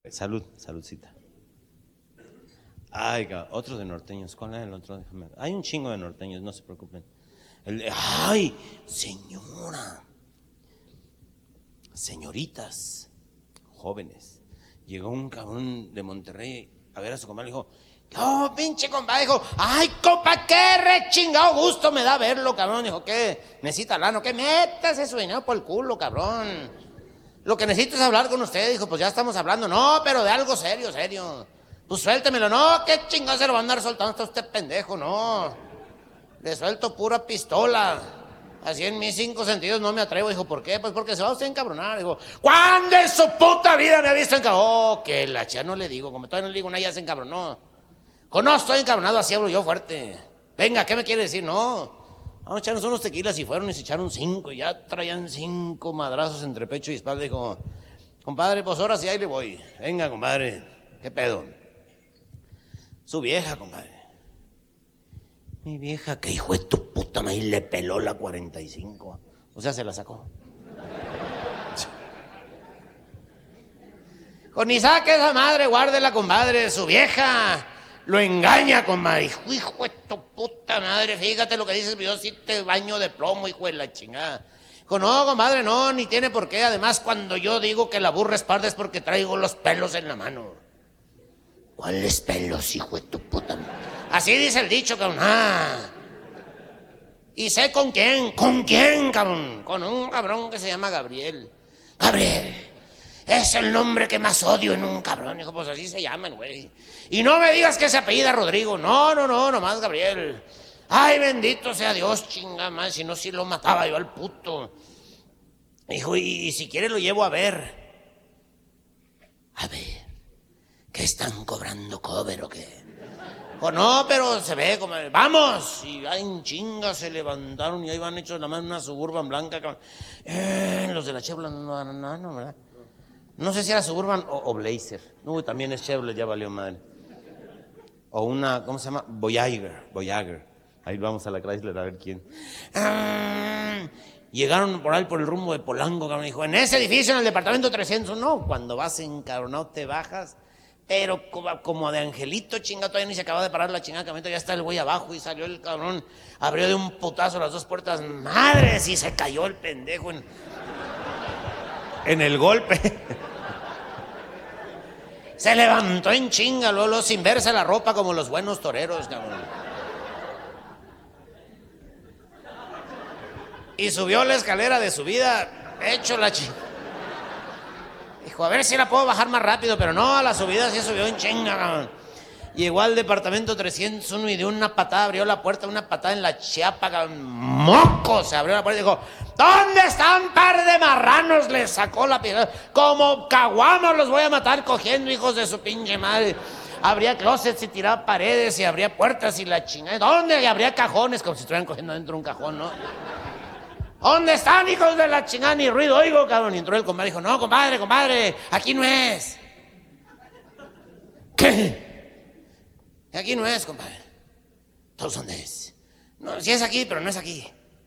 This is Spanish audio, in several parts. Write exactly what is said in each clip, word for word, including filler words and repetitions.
Salud, saludcita. Ay, ca- otro de norteños. ¿Cuál es el otro? Déjame ver. Hay un chingo de norteños, no se preocupen. El de- ay, señora. Señoritas, jóvenes. Llegó un cabrón de Monterrey a ver a su compadre y dijo: "Oh, pinche compadre", dijo, "ay, compa, qué re chingado gusto me da verlo, cabrón". Dijo, "¿qué? Necesita lano, que métase su dinero por el culo, cabrón. Lo que necesito es hablar con usted". Dijo, "pues ya estamos hablando". "No, pero de algo serio, serio". "Pues suéltemelo". "No, qué chingado se lo va a andar soltando hasta usted, pendejo, no. Le suelto pura pistola. Así en mis cinco sentidos no me atrevo". Dijo, "¿por qué?". "Pues porque se va usted a encabronar". Dijo, "¿cuándo en su puta vida me ha visto encabronado?". "Oh, que la chica, no le digo, como todavía no le digo nada, ya se encabronó". "Oh, no estoy encabronado, así hablo yo fuerte. Venga, ¿qué me quiere decir?". "No, vamos a echarnos unos tequilas". Y fueron y se echaron cinco, y ya traían cinco madrazos entre pecho y espalda. Dijo, "compadre, pues ahora sí, ahí le voy. Venga, compadre, ¿qué pedo?". "Su vieja, compadre". "Mi vieja, que hijo de tu puta madre, le peló la cuarenta y cinco. O sea, se la sacó. "Con ni saque esa madre, guárdela, compadre. Su vieja lo engaña, compadre". "Hijo, hijo de tu puta madre, fíjate lo que dices, yo sí te baño de plomo, hijo de la chingada". Dijo, "no, compadre, no, ni tiene por qué. Además, cuando yo digo que la burra es parda es porque traigo los pelos en la mano". "¿Cuáles pelos, hijo de tu puta madre?". "Así dice el dicho, cabrón". "Ah. ¿Y sé con quién?". "¿Con quién, cabrón?". "Con un cabrón que se llama Gabriel". "Gabriel. Es el nombre que más odio en un cabrón". Dijo, "pues así se llaman, güey. Y no me digas que se apellida Rodrigo". "No, no, no, nomás Gabriel". "Ay, bendito sea Dios, chinga más, si no, sí lo mataba yo al puto". Dijo, y, y si quiere lo llevo a ver". "A ver, ¿qué están cobrando cover o qué?". "Dijo, no, pero se ve como, vamos". Y ay, en chinga se levantaron y ahí van hechos nada más una Suburban blanca. Eh, los de la Chevrolet, no, no, no, no, ¿verdad? No sé si era Suburban o, o Blazer. Uy, también es Chevrolet, ya valió madre. O una, ¿cómo se llama? Voyager, Voyager. Ahí vamos a la Chrysler a ver quién. Ah, llegaron por ahí por el rumbo de Polanco, cabrón. Dijo, "en ese edificio, en el departamento trescientos". No, cuando vas encabronado te bajas, pero como, como de angelito, chinga, todavía ni se acaba de parar la chingada camioneta, ya está el güey abajo y salió el cabrón, abrió de un putazo las dos puertas, madres, y se cayó el pendejo en, en el golpe. Se levantó en chinga, luego, sin verse la ropa como los buenos toreros, cabrón. Y subió la escalera de subida, hecho la chingada. Dijo, a ver si la puedo bajar más rápido, pero no, a la subida sí subió en chinga, cabrón. Llegó al departamento trescientos uno y de una patada abrió la puerta, una patada en la chiapa, cabrón. ¡Moco! Se abrió la puerta y dijo, ¿dónde están, par de marranos? Le sacó la piedra. Como caguamos los voy a matar cogiendo, hijos de su pinche madre. Habría closets y tiraba paredes y habría puertas y la chingada. ¿Dónde? Y habría cajones, como si estuvieran cogiendo dentro de un cajón, ¿no? ¿Dónde están, hijos de la chingada? Ni ruido oigo, cabrón. Y entró el compadre y dijo, no, compadre, compadre, aquí no es. ¿Qué? Aquí no es, compadre. ¿Entonces dónde es? No, sí es aquí, pero no es aquí.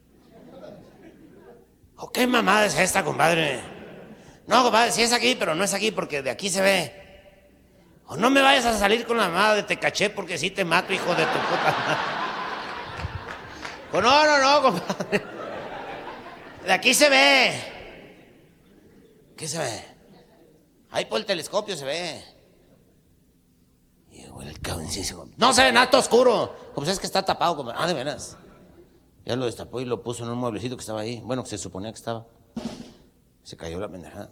¿O qué mamada es esta, compadre? No, compadre, sí es aquí, pero no es aquí porque de aquí se ve. O no me vayas a salir con la mamada de te caché porque sí te mato, hijo de tu puta madre. O no, no, no, compadre. De aquí se ve. ¿Qué se ve? Ahí por el telescopio se ve. Y el cabrón sí, no se ve nada, está oscuro. Pues es que está tapado, compadre. Ah, de veras. Ya lo destapó y lo puso en un mueblecito que estaba ahí. Bueno, que se suponía que estaba. Se cayó la pendejada.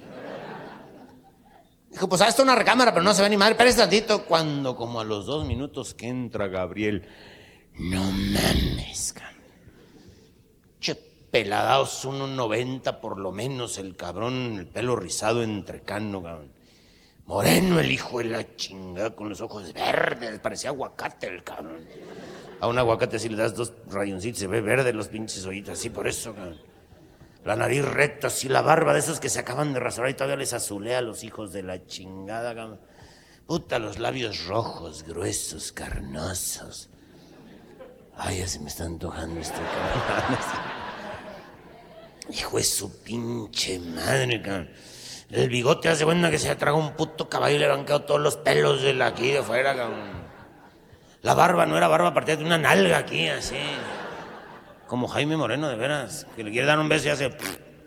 Dijo, pues ah, esto es una recámara, pero no se ve ni madre. Espérese tantito. Cuando como a los dos minutos que entra Gabriel. No mames, cabrón. Che, peladaos, uno noventa por lo menos, el cabrón, el pelo rizado entrecano, cabrón. Moreno el hijo de la chingada, con los ojos verdes, parecía aguacate el cabrón. A un aguacate si le das dos rayoncitos se ve verde los pinches ojitos, así por eso, cabrón. La nariz recta, así la barba de esos que se acaban de rasurar y todavía les azulea a los hijos de la chingada, cabrón. Puta, los labios rojos, gruesos, carnosos. Ay, ya se me está antojando este cabrón. Hijo de su pinche madre, cabrón. El bigote hace cuenta que se ha tragado un puto caballo y le han quedado todos los pelos de la- aquí de fuera, cabrón. La barba no era barba, partida de una nalga aquí, así. Como Jaime Moreno, de veras, que le quiere dar un beso y hace...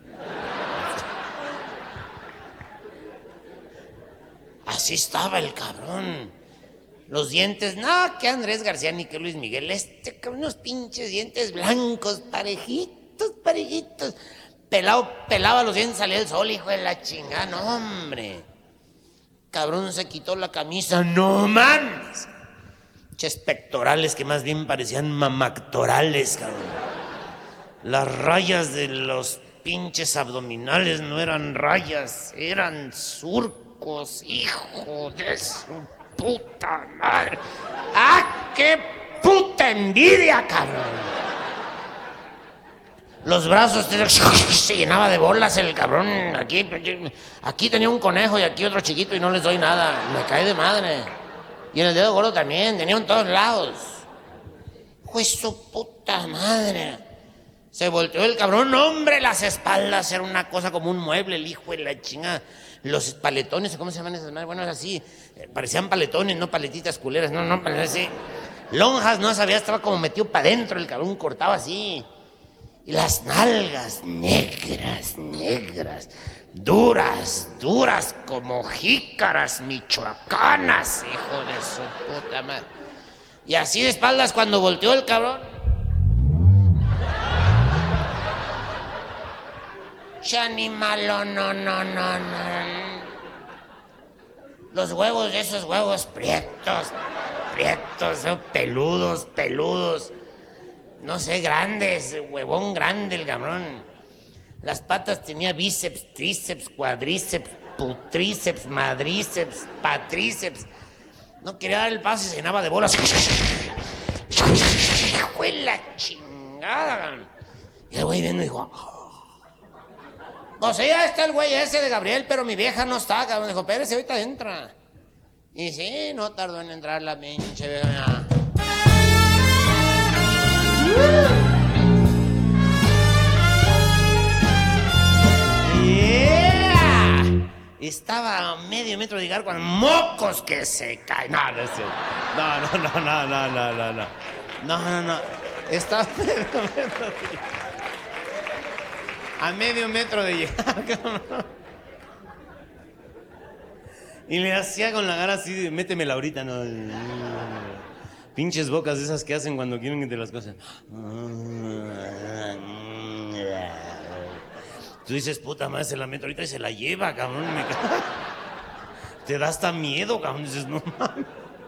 Así estaba el cabrón. Los dientes, no, que Andrés García ni que Luis Miguel. Este, con unos pinches dientes blancos, parejitos, parejitos. Pelado, pelaba los dientes, salía el sol, hijo de la chingada. No, hombre. Cabrón se quitó la camisa, no mames. Ches pectorales que más bien parecían mamactorales, cabrón. Las rayas de los pinches abdominales no eran rayas, eran surcos, hijo de su puta madre. ¡Ah, qué puta envidia, cabrón! Los brazos se llenaba de bolas el cabrón. Aquí, aquí tenía un conejo y aquí otro chiquito y no les doy nada. Me cae de madre. Y en el dedo gordo también, tenía en todos lados. Pues su puta madre. Se volteó el cabrón, hombre, las espaldas era una cosa como un mueble, el hijo de la chingada. Los paletones, ¿cómo se llaman esas madres? Bueno, así, parecían paletones, no paletitas culeras, no, no, así. Lonjas, no sabía, estaba como metido para adentro, el cabrón cortaba así. Y las nalgas negras, negras, duras, duras como jícaras michoacanas, hijo de su puta madre. Y así de espaldas cuando volteó el cabrón. Ya ni malo, no, no, no, no. Los huevos, esos huevos prietos, prietos, ¿no? peludos, peludos. No sé, grandes, huevón grande el cabrón. Las patas tenía bíceps, tríceps, cuadríceps, putríceps, madríceps, patríceps. No quería dar el paso y se llenaba de bolas. Hijo de la chingada. Y el güey viendo dijo... Pues sí, ya está el güey ese de Gabriel, pero mi vieja no está, cabrón. Dijo, espérese, ahorita entra. Y sí, no tardó en entrar la pinche vieja. Yeah. Estaba a medio metro de llegar cuando mocos que se caen. No, no es cierto. No, no, no, no, no, no, no, no. No, no, no. Estaba a medio metro de llegar. A medio metro de llegar, cabrón. Y le hacía con la cara así de, métemela ahorita, no. Pinches bocas esas que hacen cuando quieren que te las cosas. Tú dices, puta madre, se la meto ahorita y se la lleva, cabrón. Me... Te da hasta miedo, cabrón. Dices, no mames.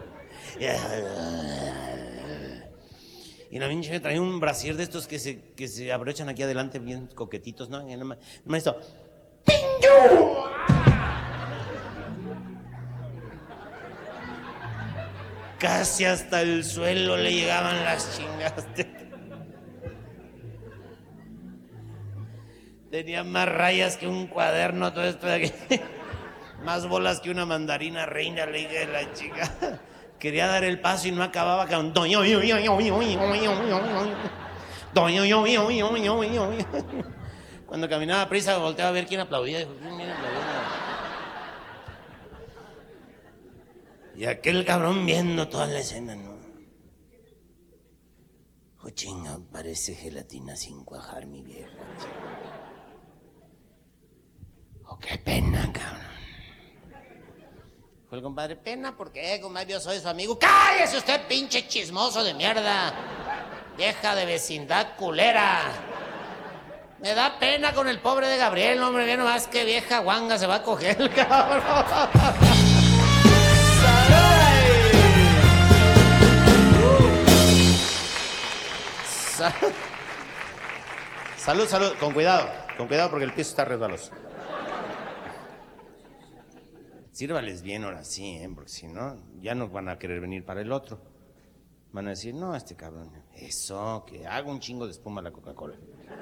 Y la pinche traía un brasier de estos que se, que se abrochan aquí adelante bien coquetitos, ¿no? Y nomás, nomás esto. ¡Pinyu! Casi hasta el suelo le llegaban las chingas. Tenía más rayas que un cuaderno, todo esto de aquí. Más bolas que una mandarina reina, le dije la chica. Quería dar el paso y no acababa con... Cuando caminaba a prisa, volteaba a ver quién aplaudía. Dijo, ¿quién aplaudía? Y aquel cabrón viendo toda la escena, ¿no? Oh, chinga, parece gelatina sin cuajar, mi vieja. Oh, qué pena, cabrón. Fue el compadre, pena, ¿por qué, compadre? Yo soy su amigo. ¡Cállese usted, pinche chismoso de mierda! Vieja de vecindad culera. Me da pena con el pobre de Gabriel, hombre. Ve nomás que vieja guanga se va a coger el cabrón. Salud. Salud, salud. Con cuidado. Con cuidado porque el piso está resbaloso. Sírvales bien ahora sí, ¿eh? Porque si no, ya no van a querer venir para el otro. Van a decir, no, este cabrón. Eso, que haga un chingo de espuma la Coca-Cola.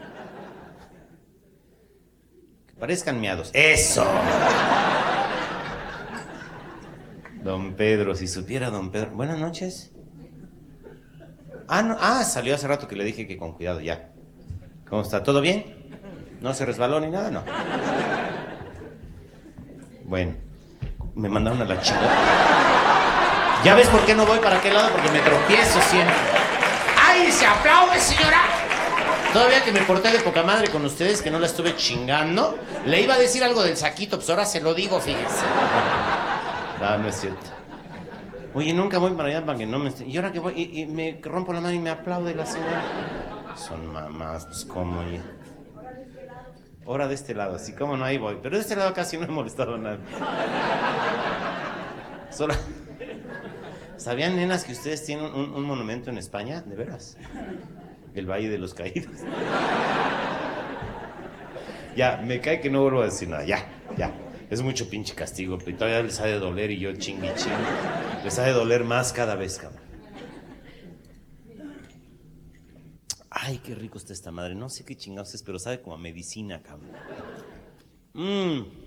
Que parezcan miados. ¡Eso! Don Pedro, si supiera don Pedro. Buenas noches. Ah, no, ah, salió hace rato que le dije que con cuidado, ya. ¿Cómo está? ¿Todo bien? ¿No se resbaló ni nada? No. Bueno, me mandaron a la chingada. ¿Ya ves por qué no voy para aquel lado? Porque me tropiezo siempre. ¡Ay, se aplaude, señora! Todavía que me porté de poca madre con ustedes, que no la estuve chingando, le iba a decir algo del saquito, pues ahora se lo digo, fíjense. No, no es cierto. Oye, nunca voy para allá para que no me... Y ahora que voy, y, y me rompo la mano y me aplaude la señora. Son mamás, pues cómo... Y... Ahora de este lado, así como no, ahí voy. Pero de este lado casi no he molestado a nadie. Solo... ¿Sabían, nenas, que ustedes tienen un, un monumento en España? ¿De veras? El Valle de los Caídos. Ya, me cae que no vuelvo a decir nada. Ya, ya. Es mucho pinche castigo. Y todavía les ha de doler y yo chingui chingui. Les ha de doler más cada vez, cabrón. Ay, qué rico está esta madre. No sé qué chingados es, pero sabe como a medicina, cabrón. Mmm.